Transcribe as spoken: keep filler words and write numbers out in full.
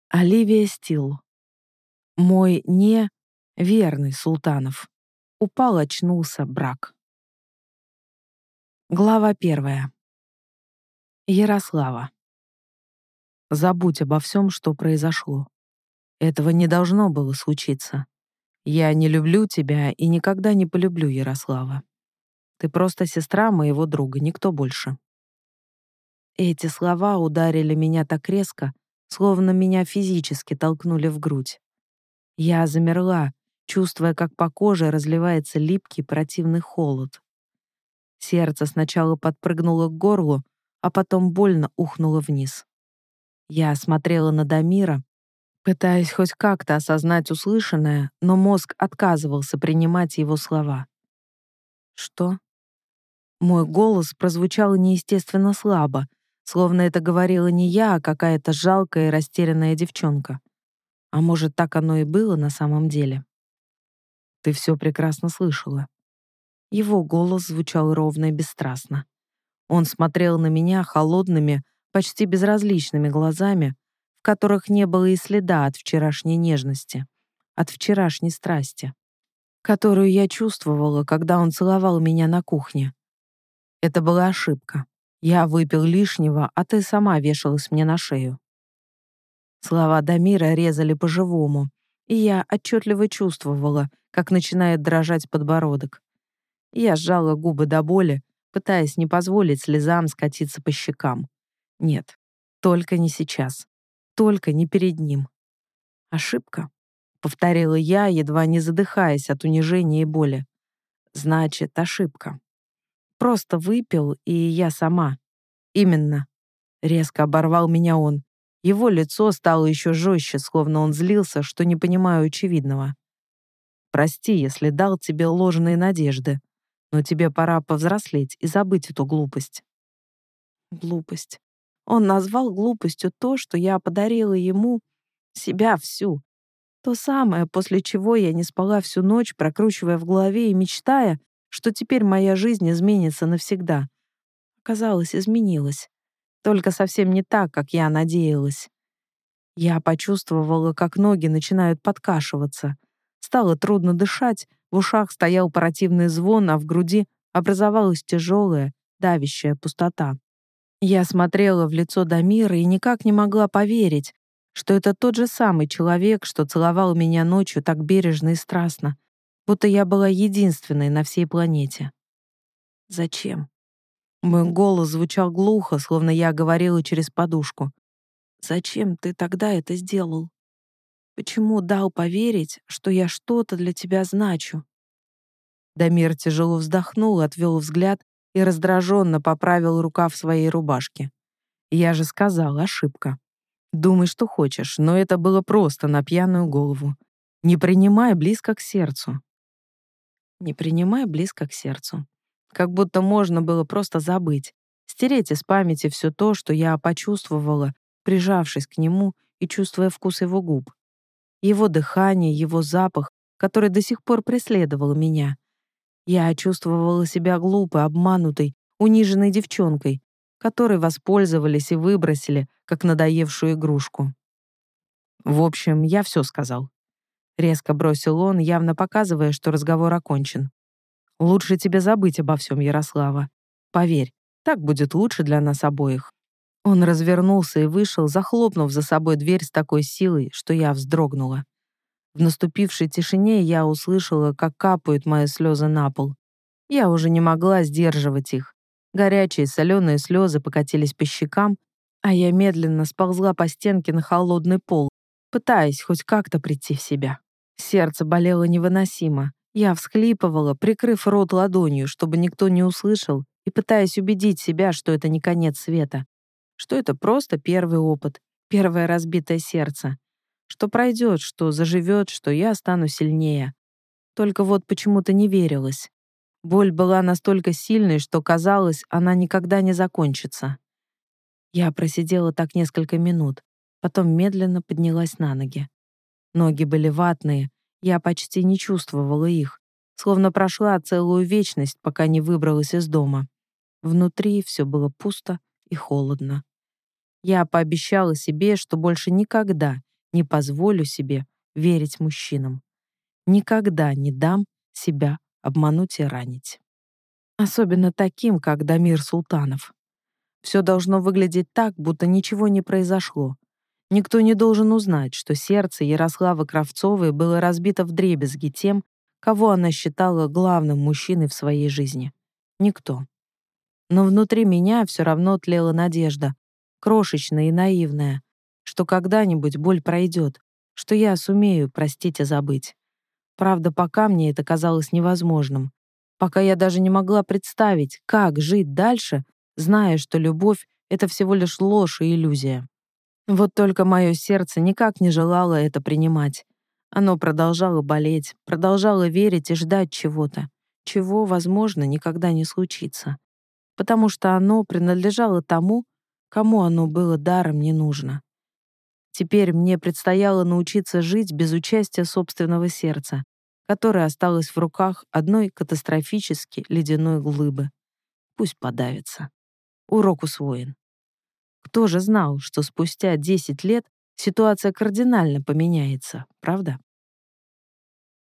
Оливия Стил. Мой не верный Султанов. Упал, очнулся брак. Глава первая. Ярослава. Забудь обо всем, что произошло. Этого не должно было случиться. Я не люблю тебя и никогда не полюблю Ярослава. Ты просто сестра моего друга, никто больше. Эти слова ударили меня так резко, словно меня физически толкнули в грудь. Я замерла, чувствуя, как по коже разливается липкий противный холод. Сердце сначала подпрыгнуло к горлу, а потом больно ухнуло вниз. Я смотрела на Дамира, пытаясь хоть как-то осознать услышанное, но мозг отказывался принимать его слова. «Что?» Мой голос прозвучал неестественно слабо, словно это говорила не я, а какая-то жалкая и растерянная девчонка. А может, так оно и было на самом деле? Ты все прекрасно слышала. Его голос звучал ровно и бесстрастно. Он смотрел на меня холодными, почти безразличными глазами, в которых не было и следа от вчерашней нежности, от вчерашней страсти, которую я чувствовала, когда он целовал меня на кухне. Это была ошибка. Я выпил лишнего, а ты сама вешалась мне на шею. Слова Дамира резали по-живому, и я отчетливо чувствовала, как начинает дрожать подбородок. Я сжала губы до боли, пытаясь не позволить слезам скатиться по щекам. Нет, только не сейчас. Только не перед ним. «Ошибка», — повторила я, едва не задыхаясь от унижения и боли. «Значит, ошибка. Просто выпил, и я сама. Именно». Резко оборвал меня он. Его лицо стало еще жестче, словно он злился, что не понимаю очевидного. «Прости, если дал тебе ложные надежды, но тебе пора повзрослеть и забыть эту глупость». Глупость. Он назвал глупостью то, что я подарила ему, себя всю. То самое, после чего я не спала всю ночь, прокручивая в голове и мечтая, что теперь моя жизнь изменится навсегда. Казалось, изменилась. Только совсем не так, как я надеялась. Я почувствовала, как ноги начинают подкашиваться. Стало трудно дышать, в ушах стоял противный звон, а в груди образовалась тяжелая, давящая пустота. Я смотрела в лицо Дамира и никак не могла поверить, что это тот же самый человек, что целовал меня ночью так бережно и страстно, будто я была единственной на всей планете. Зачем? Мой голос звучал глухо, словно я говорила через подушку. Зачем ты тогда это сделал? Почему дал поверить, что я что-то для тебя значу? Дамир тяжело вздохнул, отвел взгляд и раздраженно поправил рукав своей рубашки. Я же сказал, ошибка. Думай, что хочешь, но это было просто на пьяную голову. Не принимай близко к сердцу. Не принимай близко к сердцу. Как будто можно было просто забыть, стереть из памяти все то, что я почувствовала, прижавшись к нему и чувствуя вкус его губ. Его дыхание, его запах, который до сих пор преследовал меня. Я чувствовала себя глупой, обманутой, униженной девчонкой, которой воспользовались и выбросили, как надоевшую игрушку. В общем, я все сказал. Резко бросил он, явно показывая, что разговор окончен. Лучше тебе забыть обо всем, Ярослава. Поверь, так будет лучше для нас обоих. Он развернулся и вышел, захлопнув за собой дверь с такой силой, что я вздрогнула. В наступившей тишине я услышала, как капают мои слезы на пол. Я уже не могла сдерживать их. Горячие соленые слезы покатились по щекам, а я медленно сползла по стенке на холодный пол, пытаясь хоть как-то прийти в себя. Сердце болело невыносимо. Я всхлипывала, прикрыв рот ладонью, чтобы никто не услышал, и пытаясь убедить себя, что это не конец света, что это просто первый опыт, первое разбитое сердце, что пройдет, что заживет, что я стану сильнее. Только вот почему-то не верилось. Боль была настолько сильной, что казалось, она никогда не закончится. Я просидела так несколько минут, потом медленно поднялась на ноги. Ноги были ватные, я почти не чувствовала их, словно прошла целую вечность, пока не выбралась из дома. Внутри все было пусто и холодно. Я пообещала себе, что больше никогда, Не позволю себе верить мужчинам. Никогда не дам себя обмануть и ранить. Особенно таким, как Дамир Султанов. Все должно выглядеть так, будто ничего не произошло. Никто не должен узнать, что сердце Ярославы Кравцовой было разбито вдребезги тем, кого она считала главным мужчиной в своей жизни. Никто. Но внутри меня все равно тлела надежда, крошечная и наивная, что когда-нибудь боль пройдет, что я сумею простить и забыть. Правда, пока мне это казалось невозможным. Пока я даже не могла представить, как жить дальше, зная, что любовь — это всего лишь ложь и иллюзия. Вот только мое сердце никак не желало это принимать. Оно продолжало болеть, продолжало верить и ждать чего-то, чего, возможно, никогда не случится. Потому что оно принадлежало тому, кому оно было даром не нужно. Теперь мне предстояло научиться жить без участия собственного сердца, которое осталось в руках одной катастрофически ледяной глыбы. Пусть подавится. Урок усвоен. Кто же знал, что спустя десять лет ситуация кардинально поменяется, правда?